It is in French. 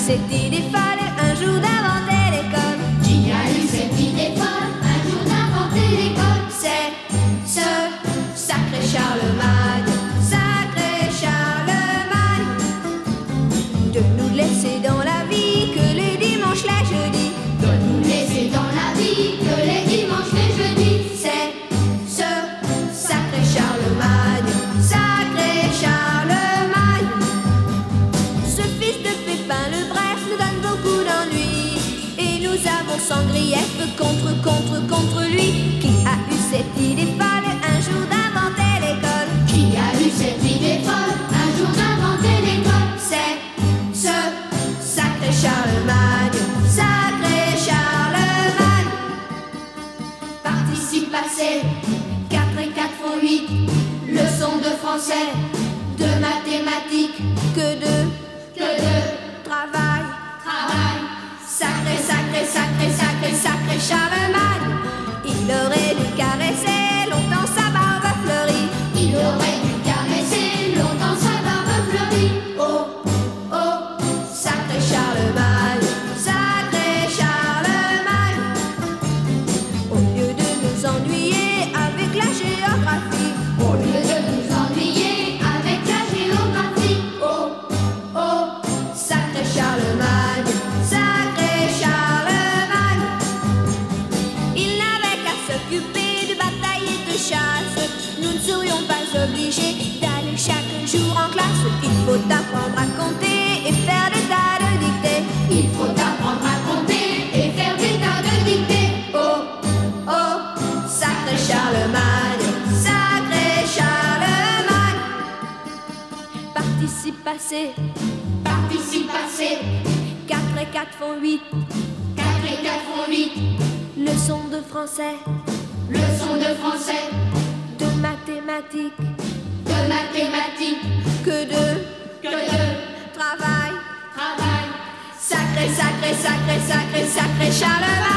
cette idée folle un jour d'inventer l'école? Qui a eu cette idée folle un jour d'inventer l'école? C'est ce sacré Charlemagne, sacré Charlemagne, de nous laisser dans la vie que les dimanches, les jeudis, De nous laisser dans la vie que les dimanches, les jeudis. c'est ce sacré Charlemagne, sacré Charlemagne. Ce fils de Pépin le Bref nous donne beaucoup d'ennuis, et nous avons sans grief contre lui. Qui a eu cette idée folle un jour d'inventer l'école? Qui a eu cette idée folle un jour d'inventer l'école? C'est ce sacré Charlemagne, sacré Charlemagne. Participe passé, 4 et 4 font 8. Leçon de français, de mathématiques, Que de travail, travail. sacré, sacré, sacré, sacré, sacré Charlemagne. Il aurait dû caresser longtemps sa barbe fleurie. Il aurait dû caresser longtemps sa barbe fleurie. Oh, oh, sacré Charlemagne, sacré Charlemagne. Au lieu de nous ennuyer avec la géographie, Au lieu de nous ennuyer avec la géographie. oh, oh, sacré Charlemagne, sacré Charlemagne. Il n'avait qu'à s'occuper de bataille et de chasse. Nous ne serions pas obligés d'aller chaque jour en classe. Il faut apprendre à compter et faire des tas de dictées. Il faut apprendre à compter et faire des tas de dictées. Oh, oh, sacré Charlemagne, sacré Charlemagne. Participe passé, Participe passé, 4 et 4 font 8. 4 et 4 font 8. Leçon de français, Leçon de français, de mathématiques, de mathématiques, que de de travail. travail. Sacré, sacré, sacré, sacré, sacré Charlemagne.